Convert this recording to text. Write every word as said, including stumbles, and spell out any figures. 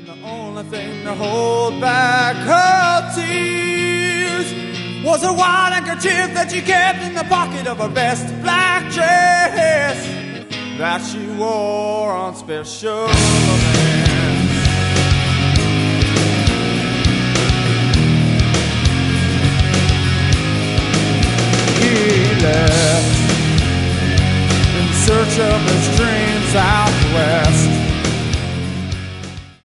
And the only thing to hold back her tears was a white handkerchief that she kept in the pocket of her best black dress that she wore on special events. He left in search of his dreams out west.